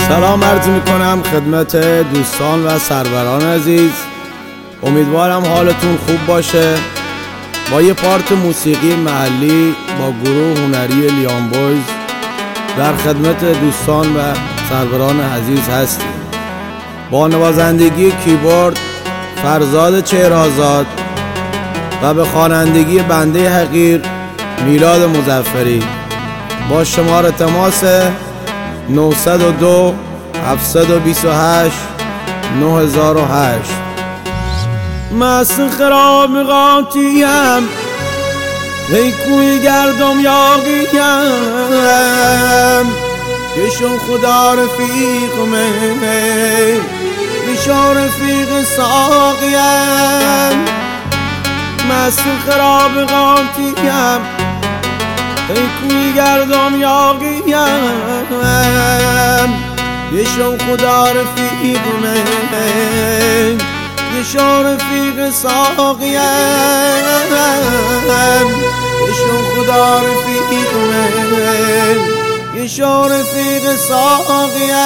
سلام عرض می کنم خدمت دوستان و سروران عزیز. امیدوارم حالتون خوب باشه. با یه پارت موسیقی محلی با گروه هنری لیان بویز در خدمت دوستان و سروران عزیز هستیم. با نوازندگی کیبورد فرزاد چهرآزاد و به خوانندگی بنده حقیر میلاد مظفری. با شماره تماس 902 728 9008. مست خراب قاطیم ای کوی گردم یاقیم کشم خدا رفیقمه بشار رفیق ساقیم. مست خراب قاطیم ای کوی گردم یاقیم بشم خدا رفیقمه بشار رفیق ساقیم بشم خدا رفیقمه بشار رفیق ساقیم.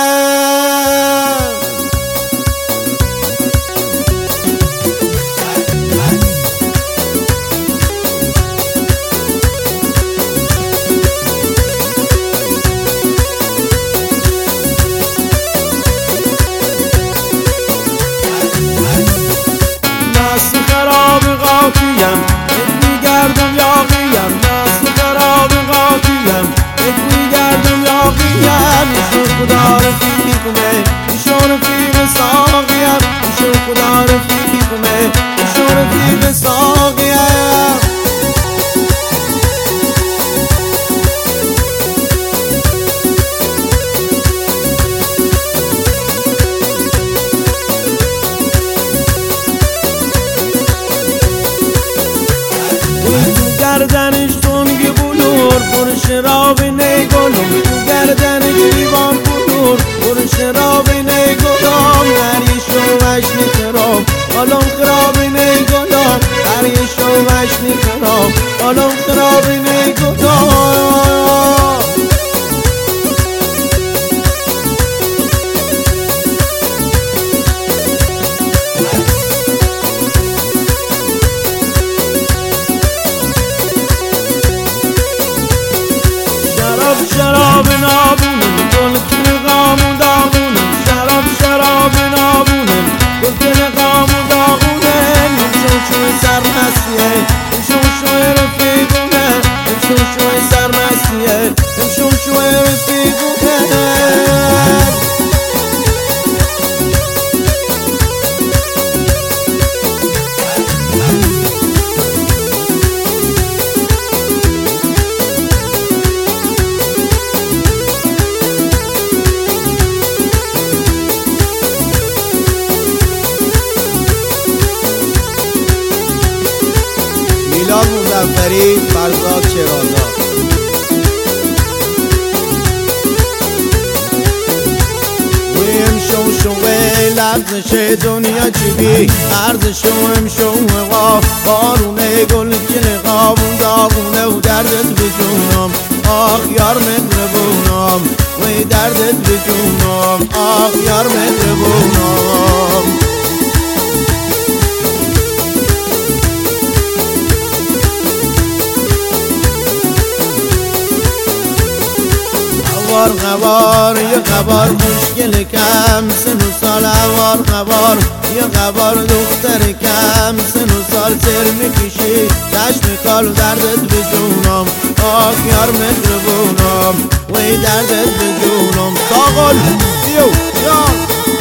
مست خراب قاطیم ای گردم یاقیم مست خراب قاطیم ای گردم یاقیم بشون خدا رفیقمه بشون رفیق ساقیم بشون خدا رفیقمه بشون رفیق ساقیم. گردنش تنگ بلور پر شراب نگلم تو گردنش لیوان بلور پر شراب نگلم هریشو وشنی خراب حالم خراب نگلم هریشو وشنی خراب حالم خراب نگلم. شراب نابونم گل کنقام و داغونم شراب نابونم گل کنقام و داغونم امشو شوی سرمستیه امشو شوی رفیقونه امشو شوی سرمستیه امشو شوی رفیقونه. میلاد مظفری، فرزاد چهرآزاد. امشو لرزش دنیا چی بی ارزشو امشو بارونه گل کنقامون داغونه و دردت بجونم آخ یار مهربونم وی دردت بجونم آخ یار مهربونم. غبار یه غبار مشکل کم سن و سال غبار یه غبار دختر کم سن و سال سر میکشی چشم کال دردت بجونم آخ یار مهربونم وی دردت بجونم. ساقل بیو یار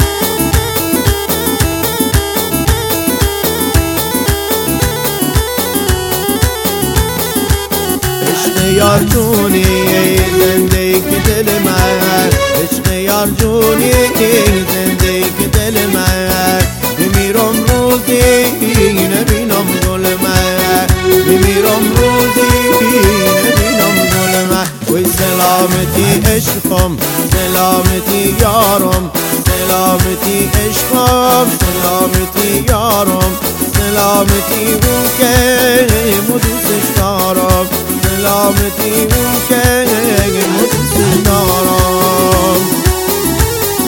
عشق یار جونی زندگی دل من عشق یار جونی زندگی دل من بمیرم روزی نبینم گل من بمیرم روزی نبینم گل من وی سلامتی عشقم سلامتی یارم سلامتی عشقم سلامتی یارم سلامتی اون که دوستش دارم سلامتی اون که دوستش دارم.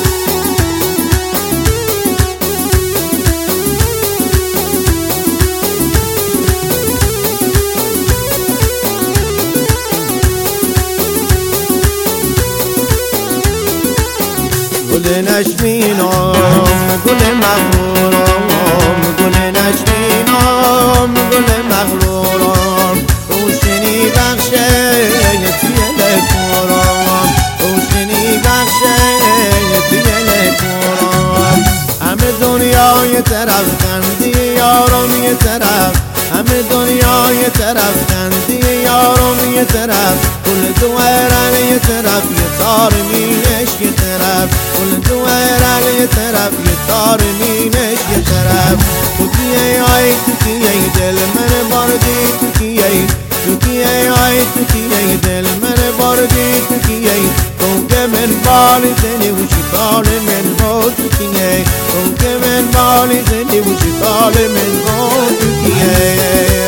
گل نشمینم گل مغرورم گل نشمینم گل مغرورم روشنی بخشه توی لپورم روشنی بخشه توی لپورم همه دنیا یه طرف خندی یارم یه طرف همه دنیا یه طرف خندی یارم یه طرف گل تو ایران یه طرف یه تار مینش یه طرف گل تو ایران یه طرف یه تار مینش یه طرف تو کیه آی تو کیه دل من باردی تو کیه تو کیه آی تو کیه دل من باردی تو کیه تو که من بالی زنی و شکال من با تو کیه تو که من بالی زنی و شکال من با تو کیه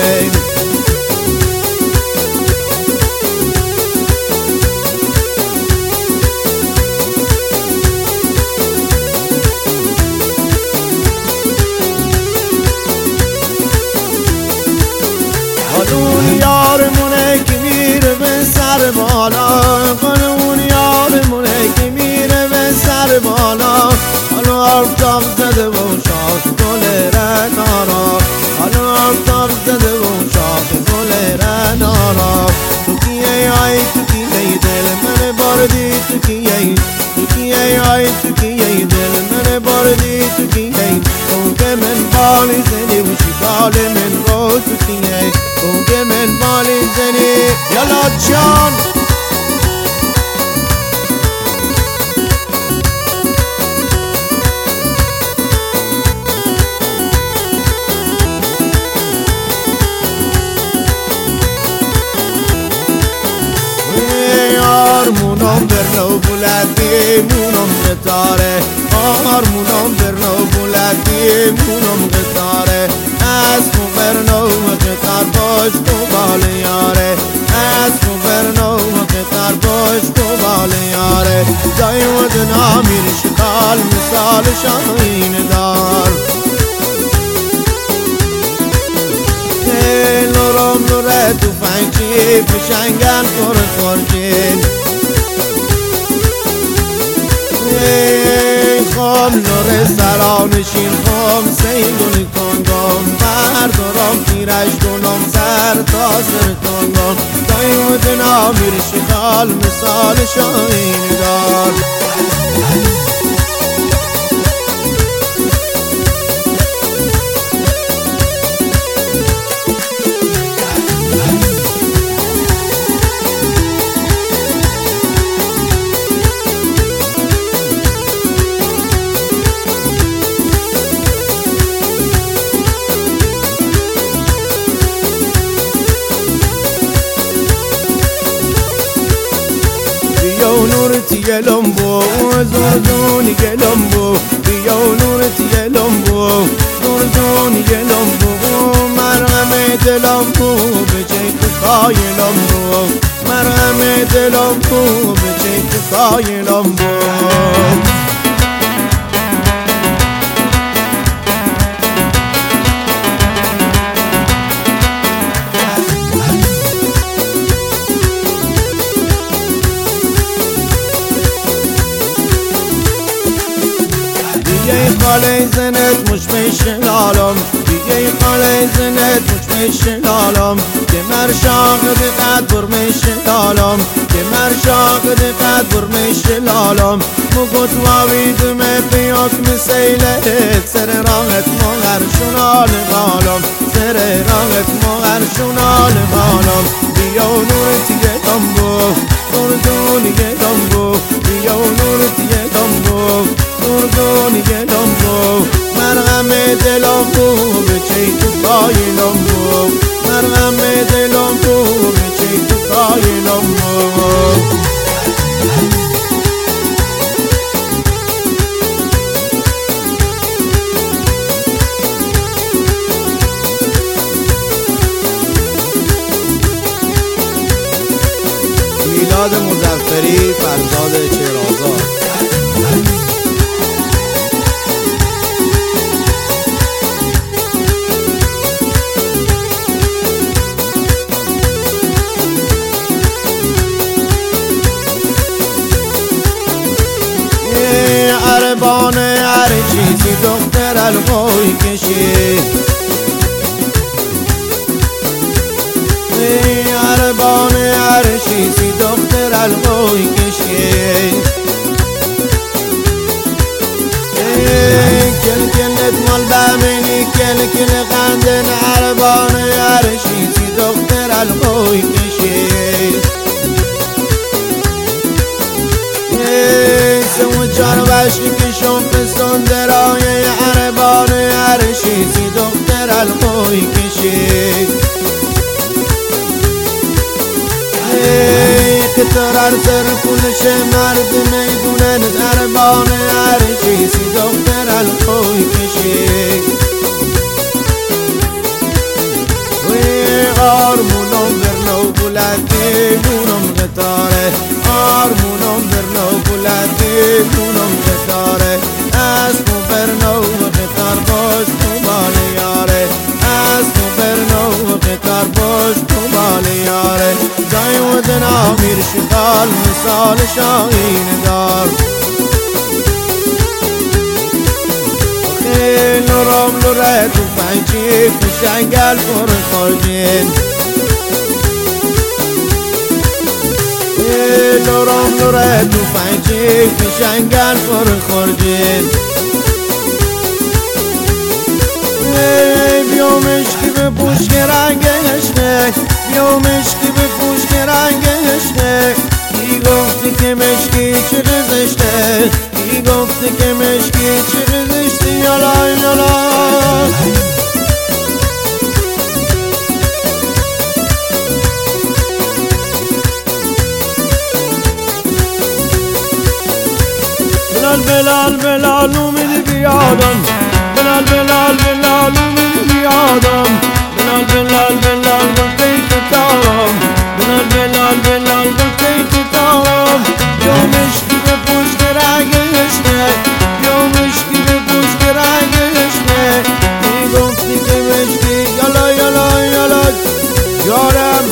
قانون یارمونه که میره به سر بالا قانون یارمونه که میره به سر بالا حالا آفتاب زده و شاخ گل رنارا حالا آفتاب زده و شاخ گل رنارا تو کیه آی تو کیه دل من باردی تو کیه تو کیه آی تو کیه دل من باردی تو کیه تو که من بالی زنی و شکال من با تو کیه تو که من بالی زنی یالا جان آرمونم برنو بلدی مونم قطاره آرمونم برنو بلدی مونم قطاره اسم و برنو قطار باش تو بالیاره اسم و برنو قطار باش تو بالیاره جای و دنامیر شکال مثال شاهین دار لورم لوره تو فنچی پشنگن خور خورجین خام لوره سرانشین خام سیگونی کنگم بردارم تیرش کنم سر تا سر کنگم دایم دنا میر شکال مثال شاهین دار نورتی لامبو زردونی لامبو بیا نورتی لامبو زردونی لامبو مرهم دلامبو به چه کای لامبو مرهم دلامبو به چه کای لامبو خاله زنت مش میشلالم دیگه خاله زنت مش میشلالم که مرشاق دقت بر میشلالم که مرشاق دقت بر میشلالم مگوت واویدم بیاک مسیلت سر راغت مغر شنال غالم سر راغت مغر شنال غالم بیا نورتی لامبو دردونی لامبو بیا نورتی لامبو دردونی لامبو مرهم دلامبو به چه تو پای لامبو مرهم دلامبو به چه تو پای لامبو میلاد مظفری فرزاد چهرآزاد عربان هر چیزی دختر القوی کشی عربان هر چیزی دختر القوی کشی کل کلت مال بمینی کل کل قندن عربان هر چیزی دختر القوی کشی سو چار بشی کشم پستان درای عربان هر چیزی دختر القوی کشی کتر ارزر کلش مرد میدونن عربان هر چیزی دختر القوی کشی آرمونم برنو بلندی بونم قطاره آرمونم برنو بلندی بونم قطاره اسمو برنو قطار باش تو یاره اسمو برنو قطار باش تو یاره زای و دنامیر شغال مثال شاهین دار لورم لوره تو پنچی فشنگل پر خورجین لورم لوره تو پنچی فشنگل پر خورجین بیامش که به پوشک رنگش بیامش که به پوشک رنگش کی گفتی که مشکی چه رزشته کی گفتی که مشکی چه رزشته یالا یالا بلال بلال بلال اومد بیادم بلال بلال بلال اومد بیادم بلال بلال بلال گفتی تتارم بلال بلال بلال گفتی تتارم بیامش که به پشت رنگشته بیامش که به پشت رنگشته کی گفتی که مشکی یالا یالا یالا یارم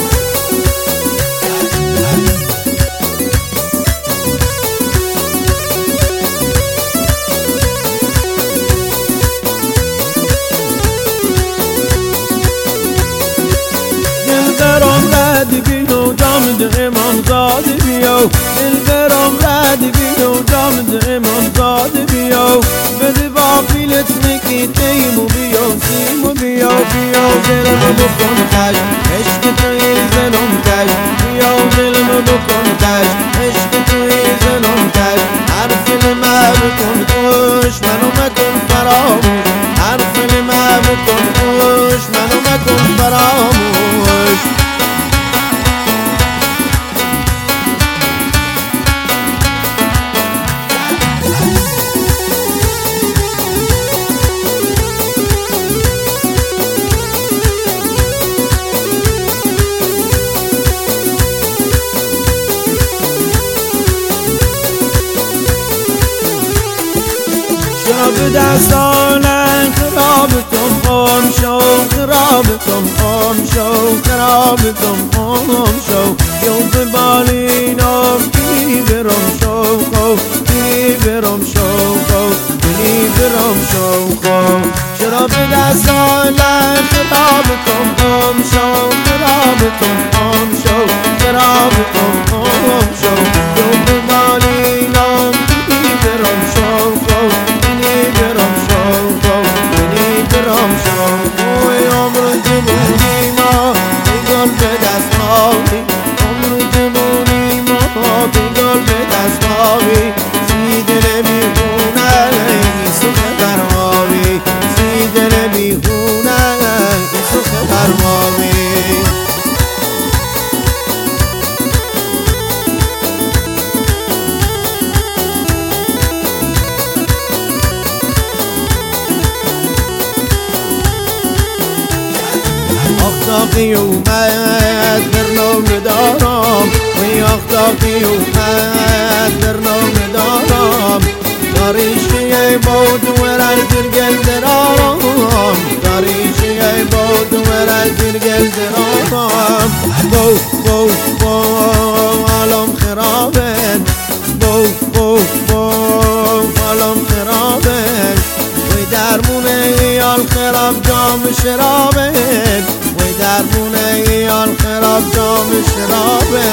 امام زاده بیاو دلبرم رد بیاو جامد امام زاده بیاو بده با پیلت نکی تیمو بیاو سیمو بیاو بیاو دلمو بکن کش عشق توی زنم کش بیاو دلمو بکن کش عشق توی زنم کش حرف لما بکن خوش منو مکن فراموش حرف لما بکن خوش منو مکن فراموش شراب دستانن خرابتم خام شو خرابتم خام شو خرابتم خام شو یو به بالینم کی برم شو خو کی برم شو خو کی برم شو خو شراب دستانن خرابتم خام شو خرابتم خام شو خرابتم خام شو یو به بالینم کی برم شو خو برم شو برم شو عمر جمونی ما بگل به دست ماوی عمر جمونی ما بگل به دست ماوی سیدل بیهونه سخ برماوی سیدل بیهونه سخ برماوی اخلاقی اومد برنام ندارم وی اخلاقی اومد برنام ندارم داریشی بود ورد درگل درارم داریشی بود ورد درگل درارم بو بو بو عالم خرابن بو بو بو عالم خرابن شرابه وی درمونه یار خراب جام شرابه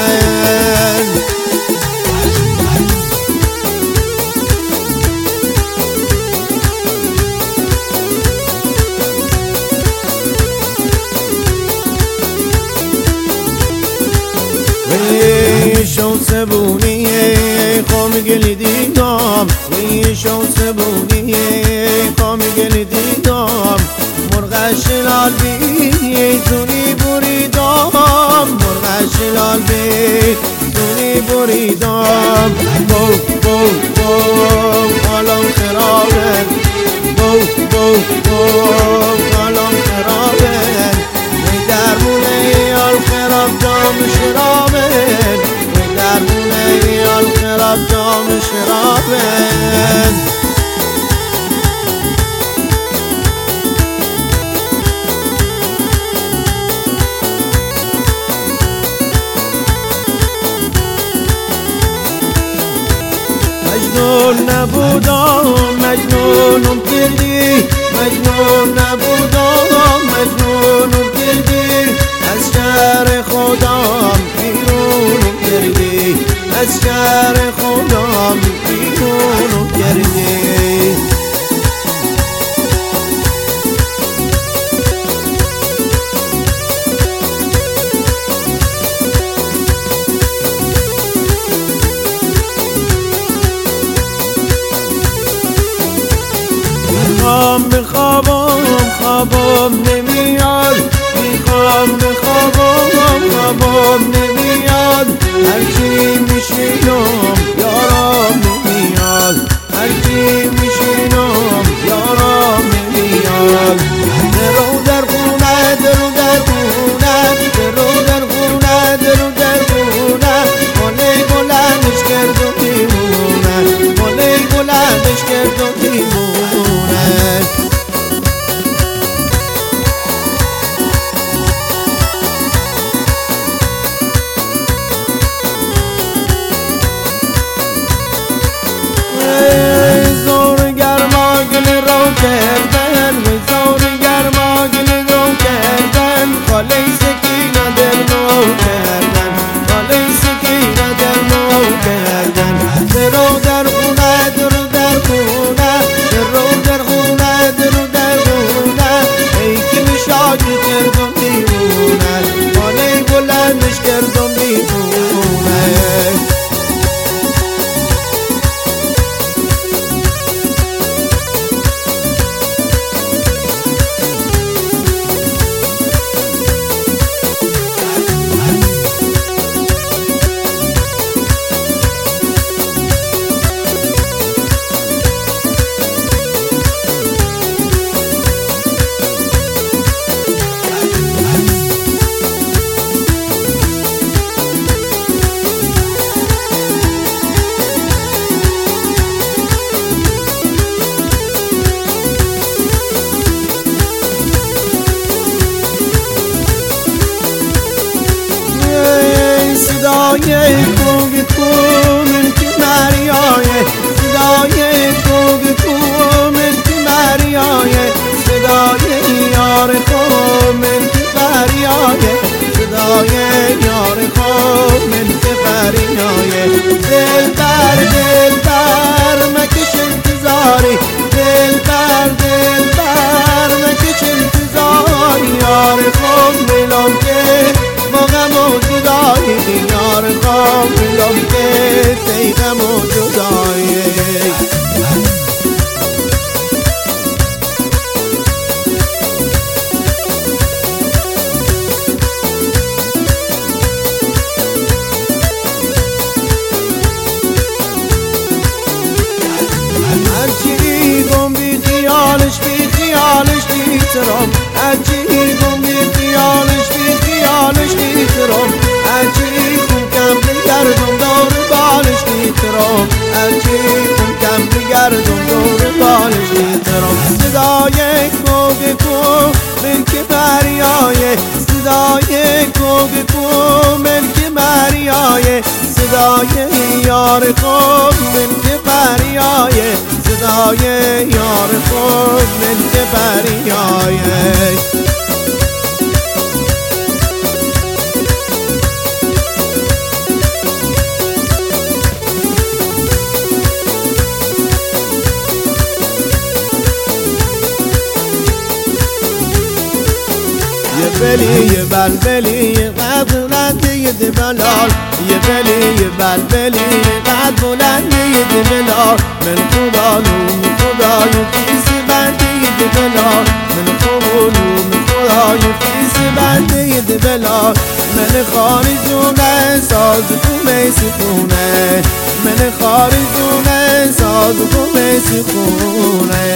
شو سبونیه قام گلی دیدم وی شو سبونیه قام گلی دیدم مرغش لال بی زونی بریدم مرغش لال بی زونی بریدم بو بو بو حالم خرابه بو بو بو حالم خرابه وی درمونه یال خراب جام شرابه درمونه یال خراب جام شرابه مجنون نبودم مجنونم کردی مجنون نبودم مجنونم کردی از شهر خودم بیرونم کردی از شهر خودم بیرونم کردی میخوام بخوابم خوابم نمیاد میخوام بخوابم خوابم نمیاد هرچی میشینم یارم نمیاد هرچی میشینم یارم نمیاد درو در خونه درو در خونه درو در خونه درو در خونه مالی بلندش کرد و میمونه مالی بلندش کرد و میمونه کردن و زور گرما گل رو کردن خاله سکینه دل رو کردن خاله سکینه دل رو کردن درو در خونه درو در خونه درو در خونه درو در خونه ای که نشاجی کردم بیرونه خاله بلندش کردم بیرونه صدای کوگ کومن که مریایه صدای کوگ کومن که مریایه صدای یار کومن که فریایه صدای یار کومن که فریایه دل بر مکش انتظاری دل بر مکش انتظاری یار خوب ملام که با غم و جدایی یار خواب ملام که تی غم و جدایی هرچی گم بی خیالش نیترم هرچی گم بی خیالش نیترم هرچی خون کم بگردم دور بالش نیترم هرچی خون کم بگردم دور بالش نیترم صدای کوگ کو ملک بریایه صدای کوگ کو ملک بریایه صدای یار خوب ملک بریایه صدای یار خوب ملک بریایه بلی بلبلی قد بلندی دبلال یه بلی بلبلی قد بلندی دبلال من خدایم خدایم پیس بندی دبلال من خدایم خدایم پیس بندی دبلال من خارجونه ساز میسی خونه من خارجونه ساز میسی خونه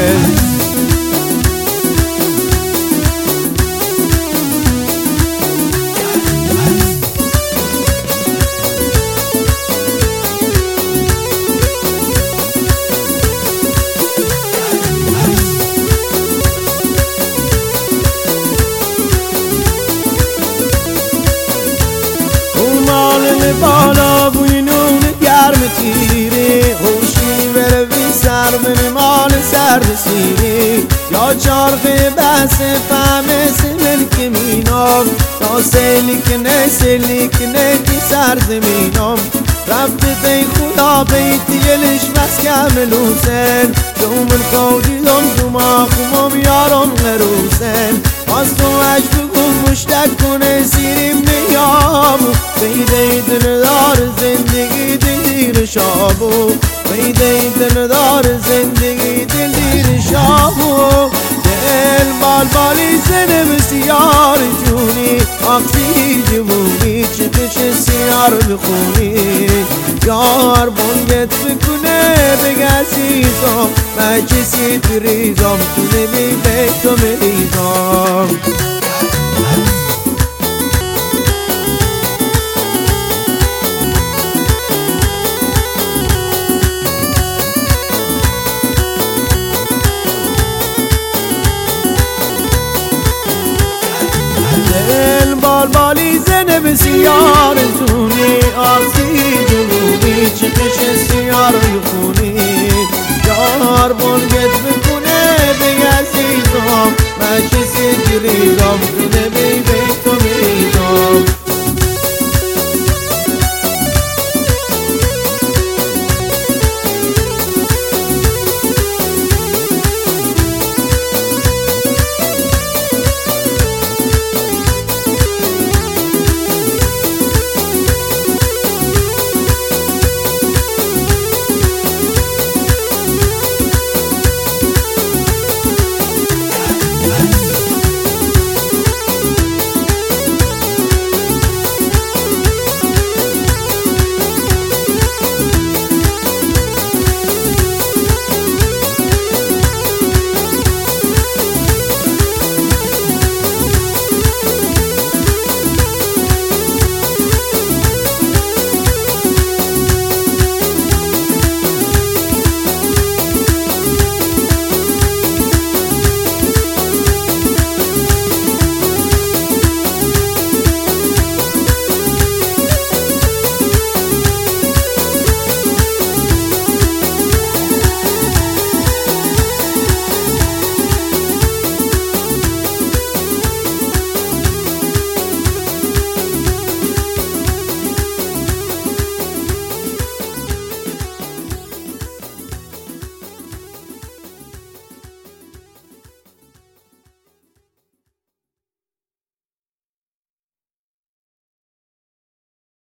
بالا بوی نون گرم تیری خوشی بره بی سر من مال سرد سیری یا چارخ بس فهمه سملک مینام تا سلیک نه کی سر زمینام رفت تی خدا بیتیلش بس کملوسن دوم الخودی دوم آخومم یارم غروسن از تو عجب بگو مشتک کنه سیریم نیامو بیده دلدار زندگی دلیر شابو بیده دلدار زندگی دلیر شابو دل بالبالی زنه بسیار جونی آقسی جبونی چکش سیار بخونی یار بونگت بکنه بگسیزم من کسی تریزم تو نمی بیتو مریزم دل بالبالی زنه بسیار زونی آسی جنونی چکش سیار یخونی یار بلگت بکنه بگسیزم من کسی جریزم